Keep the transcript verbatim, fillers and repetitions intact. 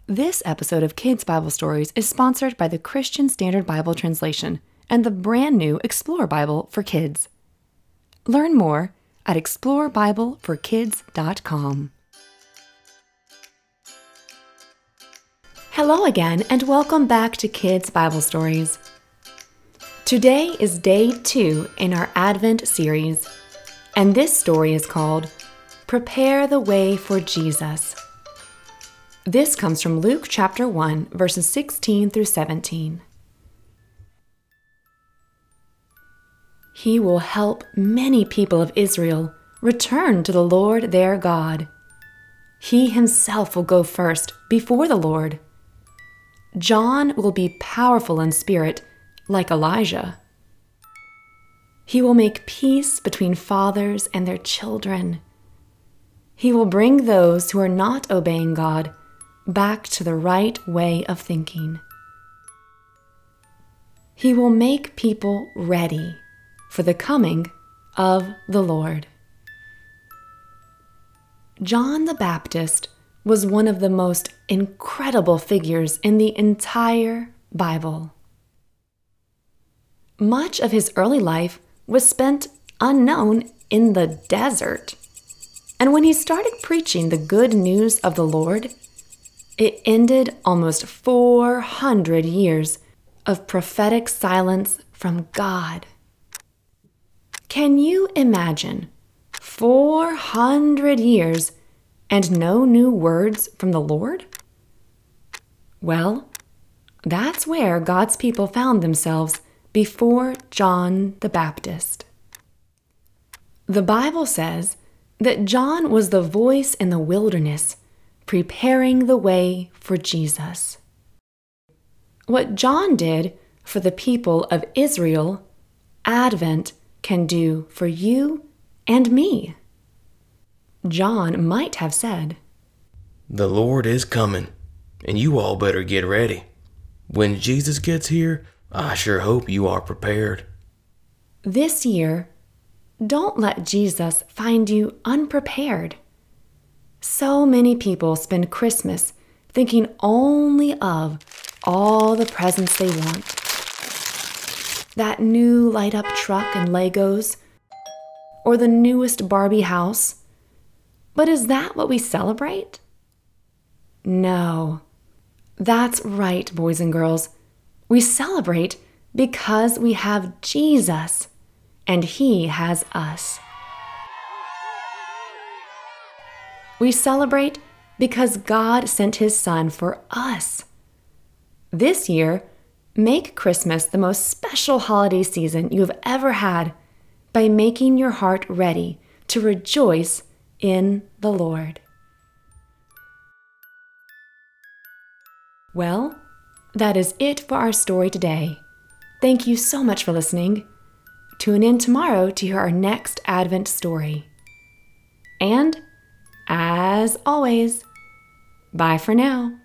This episode of Kids Bible Stories is sponsored by the Christian Standard Bible Translation and the brand new Explore Bible for Kids. Learn more at explore bible for kids dot com. Hello again, and welcome back to Kids Bible Stories. Today is day two in our Advent series, and this story is called Prepare the Way for Jesus. This comes from Luke chapter one, verses sixteen through seventeen. He will help many people of Israel return to the Lord their God. He himself will go first before the Lord. John will be powerful in spirit, like Elijah. He will make peace between fathers and their children. He will bring those who are not obeying God back to the right way of thinking. He will make people ready for the coming of the Lord. John the Baptist was one of the most incredible figures in the entire Bible. Much of his early life was spent unknown in the desert. And when he started preaching the good news of the Lord, it ended almost four hundred years of prophetic silence from God. Can you imagine four hundred years and no new words from the Lord? Well, that's where God's people found themselves before John the Baptist. The Bible says that John was the voice in the wilderness, preparing the way for Jesus. What John did for the people of Israel, Advent can do for you and me. John might have said, "The Lord is coming, and you all better get ready. When Jesus gets here, I sure hope you are prepared." This year, don't let Jesus find you unprepared. So many people spend Christmas thinking only of all the presents they want. That new light-up truck and Legos, or the newest Barbie house. But is that what we celebrate? No. That's right, boys and girls. We celebrate because we have Jesus, and He has us. We celebrate because God sent His Son for us. This year, make Christmas the most special holiday season you have ever had by making your heart ready to rejoice in the Lord. Well, that is it for our story today. Thank you so much for listening. Tune in tomorrow to hear our next Advent story. And as always, bye for now.